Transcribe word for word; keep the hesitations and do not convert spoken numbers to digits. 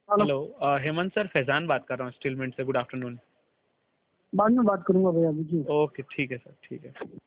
Hello, Hemant sir, Faizan बात कर रहा हूँ स्टील मिंट से। Good afternoon. बाद में बात करूंगा भैया, जी। ओके, ठीक है सर, ठीक है।